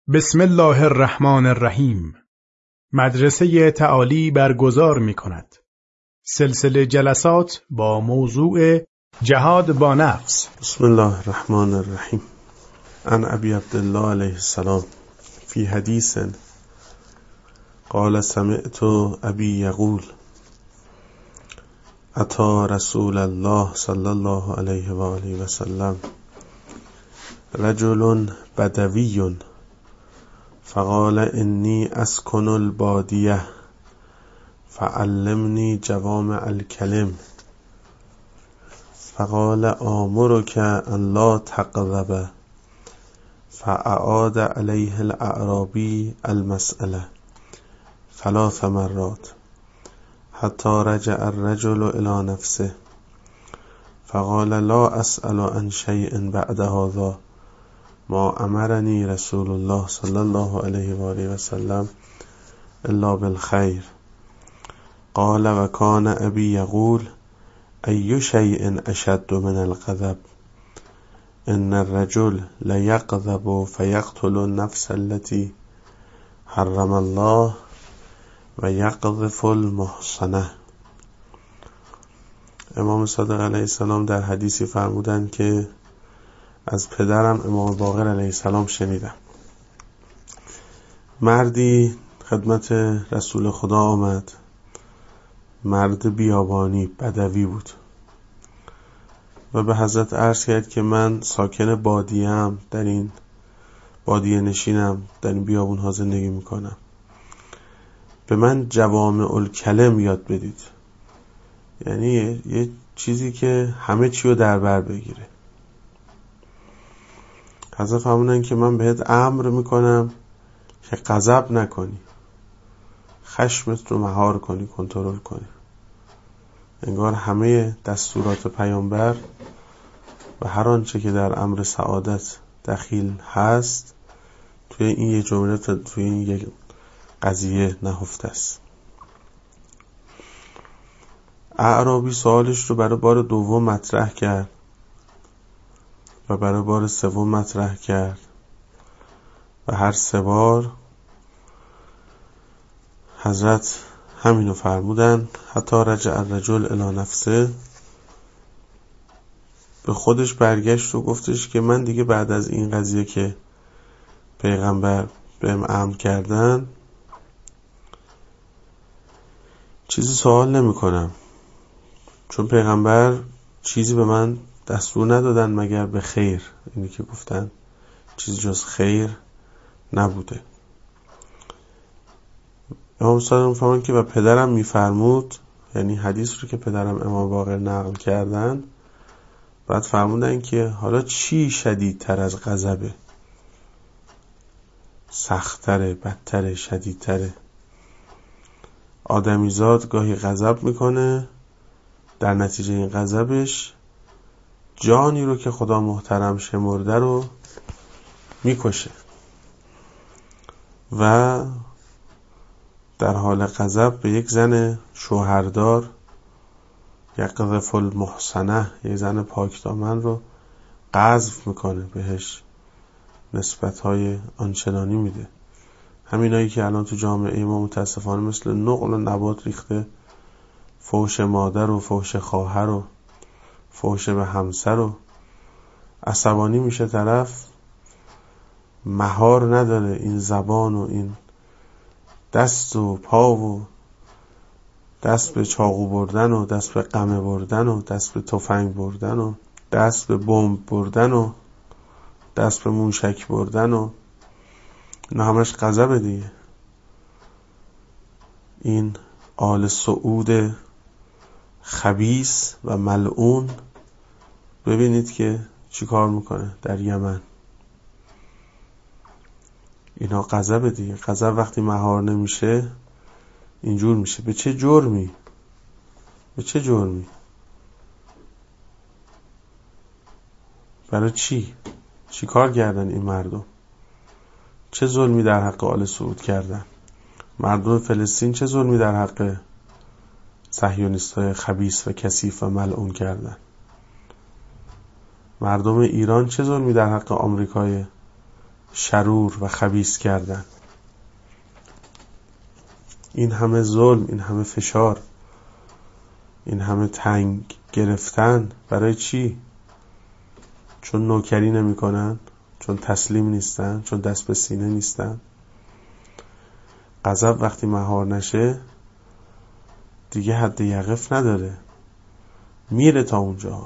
بسم الله الرحمن الرحیم. مدرسه تعالی برگزار می کند سلسله جلسات با موضوع جهاد با نفس. بسم الله الرحمن الرحیم. عن ابی عبدالله علیه السلام فی حدیث قال سمعت ابی یقول اتى رسول الله صلی الله علیه و آله و سلم رجل بدوی فقال انی اسکن البادیه فعلمنی جوامع الکلم فقال آمرک ان لا تغضب فاعاد علیه الاعرابی المسأله 3 مرات حتی رجع الرجل الى نفسه فقال لا اسأل عن شیء بعد هذا ما امرنی رسول الله صلی الله علیه و آله و سلم الا بالخیر. قال و کان ابی یقول ای شیء اشد من الغضب ان الرجل لیغضب فیقتل النفس التي حرم الله و یقذف المحصنه. امام صادق علیه السلام در حدیثی فرمودند که از پدرم امام باقر علیه السلام شنیدم. مردی خدمت رسول خدا آمد، مرد بیابانی بدوی بود و به حضرت عرض کرد که من ساکن بادیه‌ام، در این بادیه نشینم، در این بیابون ها زندگی میکنم، به من جوامع الکلم یاد بدید، یعنی یه چیزی که همه چی رو در بر بگیره. حضرت فرمودن که من بهت امر میکنم که غضب نکنی، خشمت رو مهار کنی، کنترل کنی. انگار همه دستورات پیامبر و هر آنچه که در امر سعادت دخیل هست توی این یه جمله، توی این یه قضیه نهفته است. اعرابی سوالش رو برای بار دوم مطرح کرد و برای بار سوم مطرح کرد و هر 3 بار حضرت همینو فرمودن. حتی رجع الرجل الی نفسه، به خودش برگشت و گفتش که من دیگه بعد از این قضیه که پیغمبر بهم امر کردن چیزی سوال نمی کنم، چون پیغمبر چیزی به من دستور ندادن مگر به خیر. اینی که گفتن چیزی جز خیر نبوده. امام صادق فرمودن که و پدرم میفرمود، یعنی حدیث رو که پدرم امام باقر نقل کردن، بعد فرمودن که حالا چی شدیدتر از غضبه؟ سخت‌تره، بدتره، شدیدتره. آدمیزاد گاهی غضب میکنه، در نتیجه این غضبش جانی رو که خدا محترم شمرده رو میکشه و در حال غضب به یک زن شوهردار، یقذف المحصنه، یک زن پاکدامن رو قذف میکنه، بهش نسبت‌های آنچنانی میده. همینایی که الان تو جامعه ما متاسفانه مثل نقل و نبات ریخته، فحش مادر و فحش خواهر و فحش به همسر، و عصبانی میشه طرف، مهار نداره این زبان و این دست و پا و دست به چاقو بردن و دست به قمه بردن و دست به تفنگ بردن و دست به بمب بردن و دست به موشک بردن، و اینا همش غضب دیگه. این آل سعود خبیث و ملعون ببینید که چی کار میکنه در یمن. اینا غضب دیگه. غضب وقتی مهار نمیشه اینجور میشه. به چه جرمی؟ به چه جرمی؟ برای چی؟ چی کار کردن این مردم؟ چه ظلمی در حق آل سعود کردن؟ مردم فلسطین چه ظلمی در حق صهیونیستای خبیث و کثیف و ملعون کردن؟ مردم ایران چه ظلمی در حق آمریکای شرور و خبیث کردن. این همه ظلم، این همه فشار، این همه تنگ گرفتن برای چی؟ چون نوکری نمی کنن؟ چون تسلیم نیستن؟ چون دست به سینه نیستن؟ غضب وقتی مهار نشه دیگه حد یقف نداره، میره تا اونجا.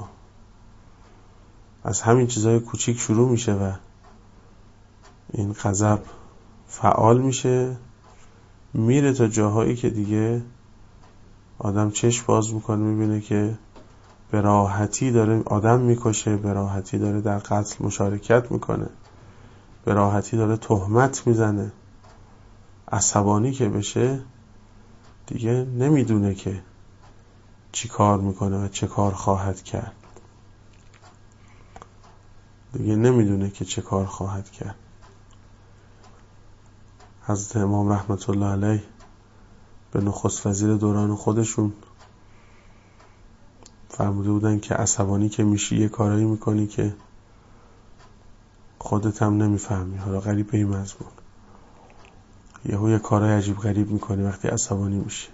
از همین چیزای کوچیک شروع میشه و این غضب فعال میشه، میره تا جاهایی که دیگه آدم چشم باز میکنه میبینه که به راحتی داره آدم میکشه، به راحتی داره در قتل مشارکت میکنه، به راحتی داره تهمت میزنه. عصبانی که بشه دیگه نمیدونه که چی کار میکنه و چه کار خواهد کرد. دیگه نمیدونه که چه کار خواهد کرد. حضرت امام رحمت الله علیه به نخست وزیر دوران خودشون فرموده بودن که عصبانی که میشی یه کارایی میکنی که خودت هم نمیفهمی، حالا غریب به این مضمون، یه کارای عجیب غریب میکنی وقتی عصبانی میشی.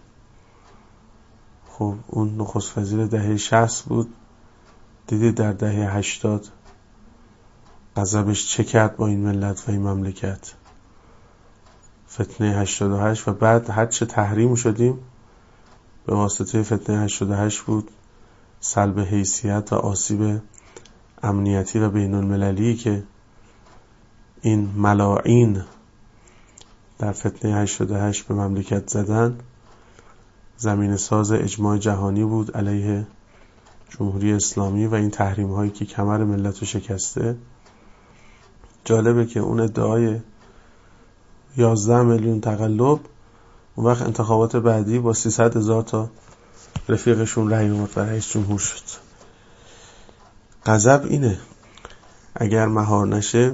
خب اون نخست وزیر دهه 60 بود، دیدی در دهه 80 غضبش چه کرد با این ملت و این مملکت، فتنه 88 و بعد هر چه تحریم شدیم به واسطه فتنه 88 بود، سلب حیثیت و آسیب امنیتی و بین المللی که این ملاعین در فتنه 88 به مملکت زدن زمین ساز اجماع جهانی بود علیه جمهوری اسلامی و این تحریم هایی که کمر ملت رو شکسته. جالبه که اون ادعای 11 میلیون تقلب اون وقت انتخابات بعدی با 300,000 تا رفیقشون رأی آورد و رئیس جمهور شد. غضب اینه، اگر مهار نشه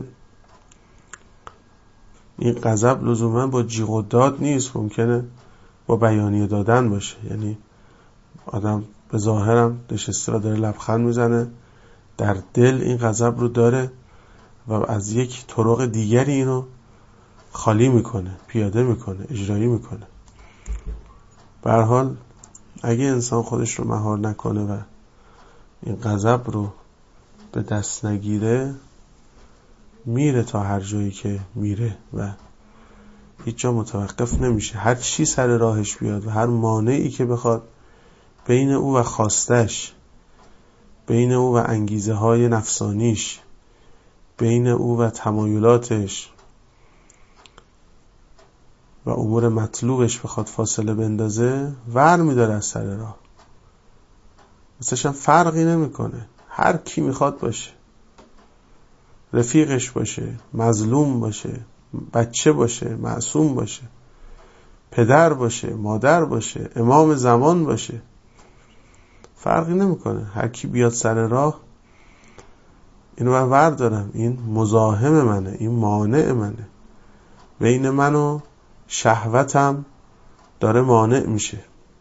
این غضب لزوما با جیغ و داد نیست، ممکنه با بیانیه دادن باشه. یعنی آدم به ظاهرم نشسته و داره لبخند میزنه، در دل این غضب رو داره و از یک طرق دیگری اینو خالی میکنه، پیاده میکنه، اجرایی میکنه. به هر حال اگه انسان خودش رو مهار نکنه و این غضب رو به دست نگیره میره تا هر جایی که میره و هیچ جا متوقف نمیشه. هر چی سر راهش بیاد و هر مانعی که بخواد بین او و خواستش، بین او و انگیزه های نفسانیش، بین او و تمایلاتش و امور مطلوبش بخواد فاصله بندازه ور میداره از سر راه. مثلا فرقی نمیکنه، هر کی میخواد باشه، رفیقش باشه، مظلوم باشه، بچه باشه، معصوم باشه، پدر باشه، مادر باشه، امام زمان باشه، فرقی نمیکنه. هر کی بیاد سر راه اینو من ور دارم، این مزاحم منه، این مانع منه، بین من و شهوتم داره مانع میشه.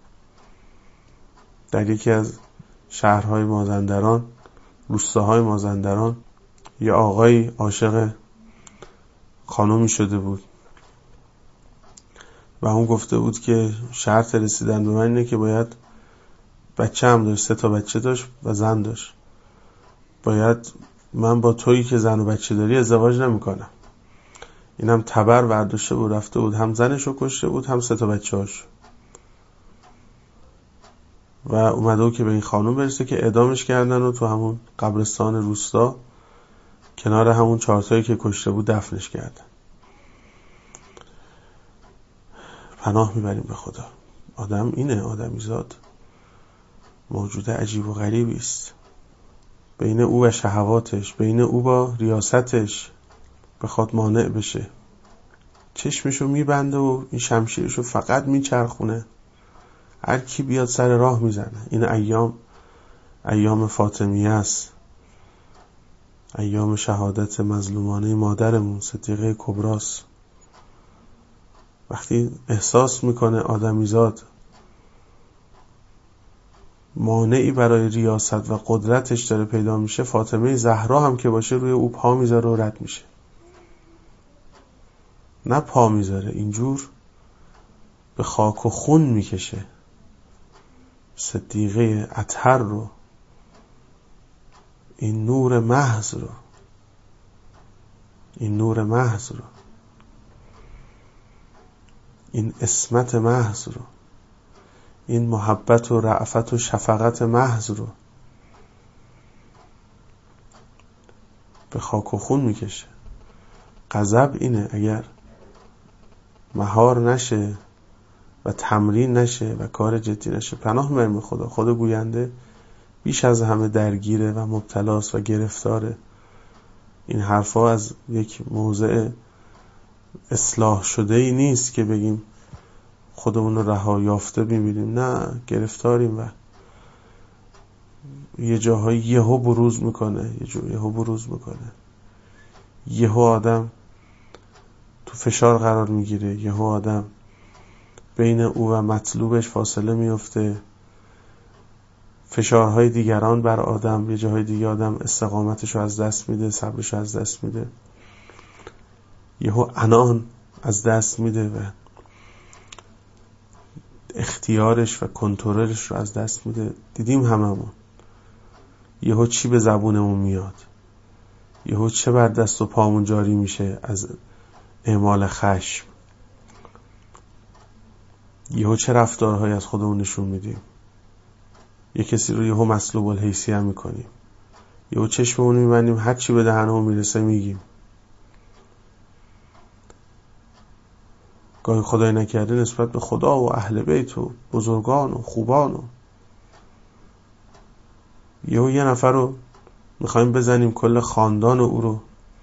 در یکی از شهرهای مازندران، روستاهای مازندران، یه آقای عاشق خانومی شده بود و اون گفته بود که شرط رسیدن به من اینه که باید بچه هم داشت، 3 بچه داشت و زن داشت، باید من با تویی که زن و بچه داری ازدواج نمی کنم. اینم تبر برداشته بود رفته بود، هم زنشو کشته بود هم 3 بچه هاشو و اومده بود که به این خانوم برسه که اعدامش کردن و تو همون قبرستان روستا کنار همون 4 تایی که کشته بود دفنش کردن. پناه میبریم به خدا. آدم اینه، آدمیزاد موجود عجیب و غریبی است. بین او و شهواتش، بین او با ریاستش بخواد مانع بشه، چشمشو میبنده و این شمشیرشو فقط میچرخونه، هر کی بیاد سر راه میزنه. این ایام فاطمیه است، ایام شهادت مظلومانه مادرمون صدیقه کبراست. وقتی احساس میکنه آدمیزاد مانعی برای ریاست و قدرتش داره پیدا میشه، فاطمه زهرا هم که باشه روی او پا میذاره و رد میشه. نه پا میذاره، اینجور به خاک و خون میکشه صدیقه اطهر رو، این نور محض رو، این نور محض رو، این عصمت محض رو، این محبت و رأفت و شفقت محض رو به خاک و خون میکشه. غضب اینه، اگر مهار نشه و تمرین نشه و کار جدی نشه. پناه میبریم به خدا. خدا گوینده بیش از همه درگیره و مبتلاست و گرفتاره. این حرفا از یک موضع اصلاح شده ای نیست که بگیم خودمون رو رها یافته میبینیم، نه، گرفتاریم و یه جاهایی یهو بروز میکنه، یهو بروز میکنه، یهو آدم تو فشار قرار میگیره، یهو آدم بین او و مطلوبش فاصله میفته، فشارهای دیگران بر آدم، یه جاهای دیگه آدم استقامتشو از دست میده، صبرشو از دست میده، یهو عنان از دست میده و اختیارش و کنترلش رو از دست میده. دیدیم هممون یهو چی به زبونمون میاد، یهو چه بر دست و پامون جاری میشه از اعمال خشم، یهو چه رفتارهایی از خودمون نشون میدیم، یه کسی رو یهو مسلوب الحیثیه میکنیم، یهو چشممون میبندیم هر چی به دهنمون میرسه میگیم. گاهی خدای نکرده نسبت به خدا و اهل بیت و بزرگان و خوبان و یه نفر رو میخوایم بزنیم، کل خاندان او رو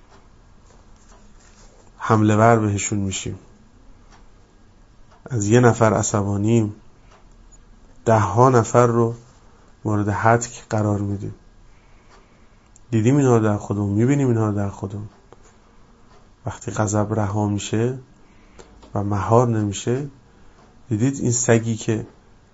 حمله ور بهشون میشیم. از یه نفر عصبانیم، 10 نفر رو مورد حدک قرار میدیم. دیدیم اینها رو در خودمون، میبینیم اینها رو در خودمون. وقتی غضب رها میشه و مهار نمیشه، دیدید این سگی که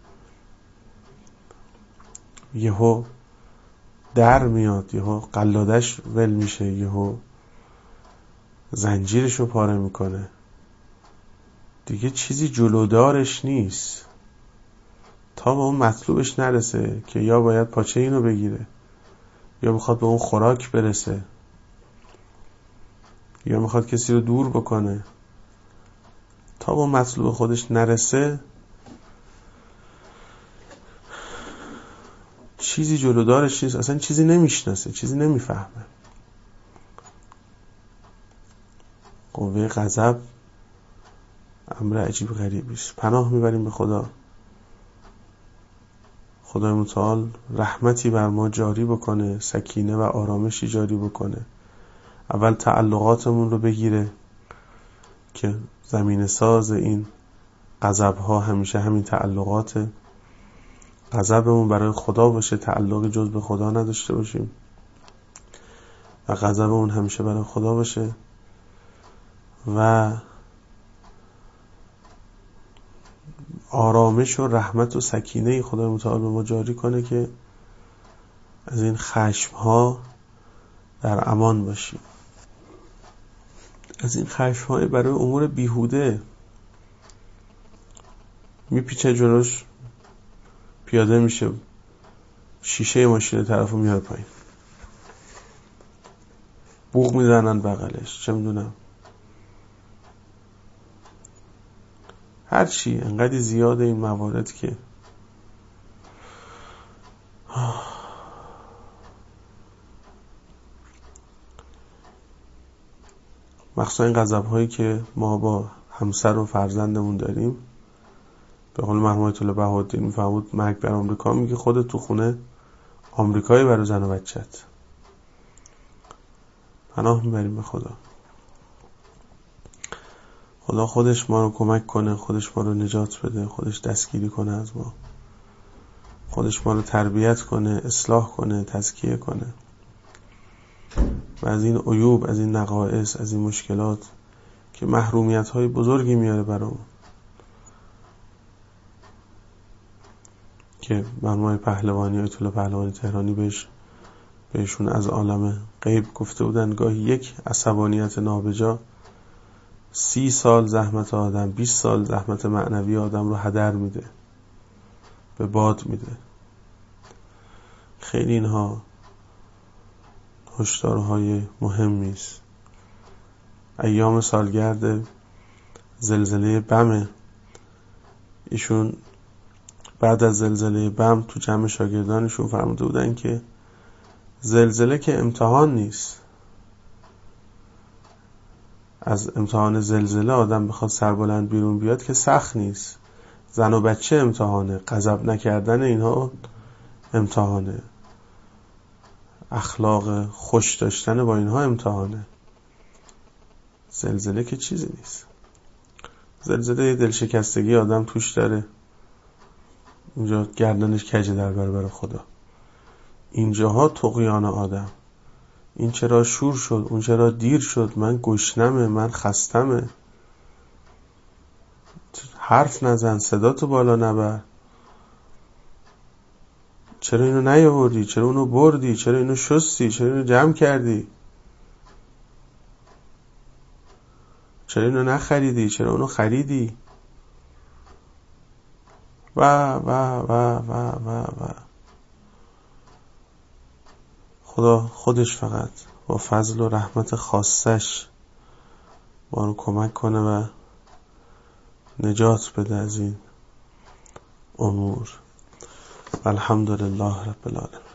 یهو در میاد، یهو قلادش ول میشه، یهو زنجیرشو پاره میکنه، دیگه چیزی جلودارش نیست تا به اون مطلوبش نرسه که یا باید پاچه اینو بگیره، یا میخواد به اون خوراک برسه، یا میخواد کسی رو دور بکنه. تا به مطلوب خودش نرسه چیزی جلودارش نیست، اصلا چیزی نمیشناسه، چیزی نمیفهمه. قوه غضب امر عجیب غریبی است. پناه میبریم به خدا. خدای متعال رحمتی بر ما جاری بکنه، سکینه و آرامشی جاری بکنه. اول تعلقاتمون رو بگیره که زمین ساز این غضب‌ها همیشه همین تعلقاته. غضبمون برای خدا باشه، تعلق جز به خدا نداشته باشیم و غضبمون همیشه برای خدا باشه و آرامش و رحمت و سکینه خدای متعال به ما جاری کنه که از این خشم‌ها در امان باشیم. از این خشم‌های برای امور بیهوده میپیچه جلوش، پیاده میشه، شیشه ماشین طرفو میاره پایین، بوق میزنن بغلش، چه میدونم هرچی. انقدر زیاده این موارد که مخصوصا این غضب‌هایی که ما با همسر و فرزندمون داریم. به قول مرحوم آیت الله بهاءالدین میفرمود مرگ بر آمریکا، میگه خودت تو خونه آمریکایی برای زن و بچت. پناه میبریم به خدا. خدا خودش ما رو کمک کنه، خودش ما رو نجات بده، خودش دستگیری کنه از ما، خودش ما رو تربیت کنه، اصلاح کنه، تزکیه کنه و از این عیوب، از این نقائص، از این مشکلات که محرومیت های بزرگی میاره برامون، که مرحوم پهلوانی، آیت الله پهلوانی تهرانی بهشون از عالم غیب گفته بودن گاهی یک عصبانیت نابجا 30 سال زحمت آدم، 20 سال زحمت معنوی آدم رو هدر میده، به باد میده. خیلی اینها هشدارهای مهمی است. ایام سالگرد زلزله بم، ایشون بعد از زلزله بم تو جمع شاگردانشون فرموده بودن که زلزله که امتحان نیست. از امتحان زلزله آدم بخواد سربلند بیرون بیاد که سخت نیست. زن و بچه امتحانه، غضب نکردن اینها امتحانه، اخلاق خوش داشتن با اینها امتحانه. زلزله که چیزی نیست. زلزله دلشکستگی آدم توش داره، اینجا گردنش کجه در برابر خدا. اینجاها طغیان آدم، این چرا شور شد، اون چرا دیر شد، من گشنمه، من خستمه، حرف نزن، صداتو بالا نبر، چرا اینو نیاوردی، چرا اونو بردی، چرا اینو شستی، چرا اینو جمع کردی، چرا اینو نخریدی، چرا اونو خریدی، و خدا خودش فقط با فضل و رحمت خاصش ما رو کمک کنه و نجات بده از این امور. الحمدلله رب العالمین.